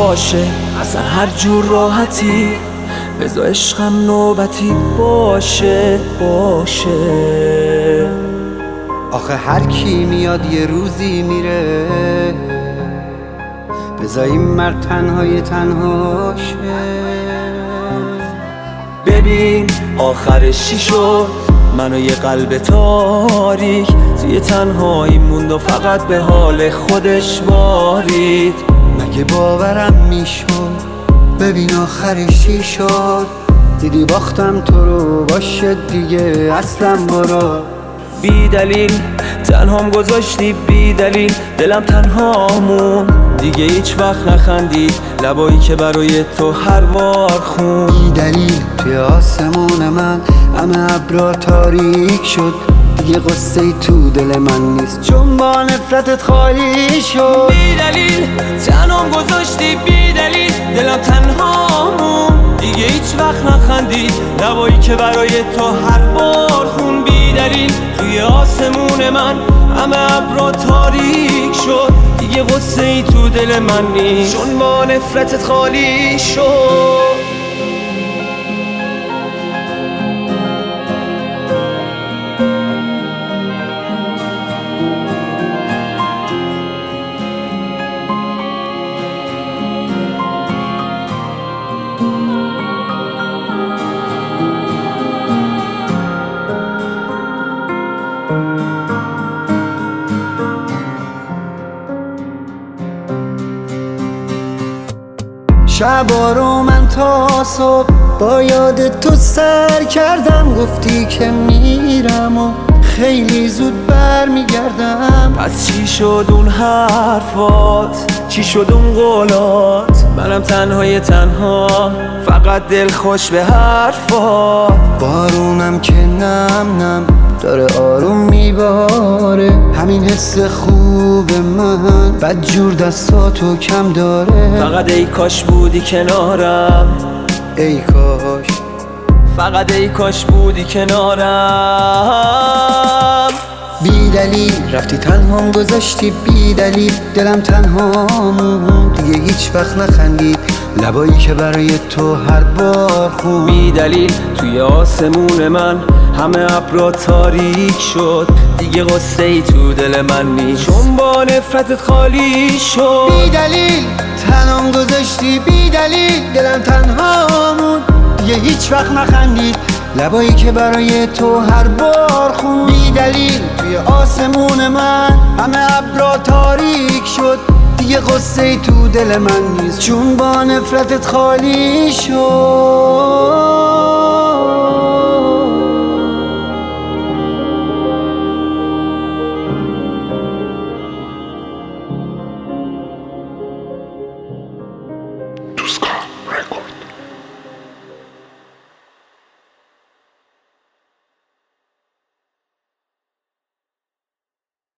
باشه، اصلا هر جور راحتی بذار عشقم نوبتی باشه. آخه هر کی میاد یه روزی میره، بذار این مرد تنهای تنهاشه. ببین آخرش چی شد، من و یه قلب تاریک توی تنهایی موند و فقط به حال خودش بارید. مگه باورم میشد، ببین آخرش چی شد. دیدی باختم تو رو، باشه دیگه اصلا برو. بی دلیل تنهام گذاشتی، بی دلیل دلم تنهامون دیگه هیچ وقت نخندید، لبایی که برای تو هر بار خون. بی دلیل توی آسمون من همه ابرا تاریک شد، دیگه قصه ای تو دل من نیست چون با نفرتت خالی شد. بی دلیل تنهام گذاشتی، بی دلیل دلم تنهامون دیگه هیچ وقت نخندید، لبایی که برای تو هر بار خون. بی دلیل توی آسمون من همه ابرا تاریک شد، دیگه قصه ای تو دل من نیست چون با نفرتت خالی شد. شبا رو من تا صبح با یاد تو سر کردم، گفتی که میرم و خیلی زود برمیگردم. پس چی شد اون حرفات، چی شد اون قولات؟ منم تنهای تنها فقط دل خوش به حرفات. بارونم که نم داره آروم میباره، همین حس خوب من بدجور دستاتو کم داره. فقط ای کاش بودی کنارم، ای کاش، فقط ای کاش بودی کنارم. بی دلیل رفتی تنهام گذاشتی، بی دلیل دلم تنهامون دیگه هیچ وقت نخندید، لبایی که برای تو هر بار خون. بی دلیل توی آسمون من همه ابرا تاریک شد، دیگه قصه ای تو دل من نیست چون با نفرتت خالی شد. بی دلیل تنهام گذاشتی، بی دلیل دلم تنهامون دیگه هیچ وقت نخندید، لبایی که برای تو هر بار خون. بی دلیل توی آسمون من همه ابرا تاریک شد، دیگه قصه ای تو دل من نیست چون با نفرتت خالی شد.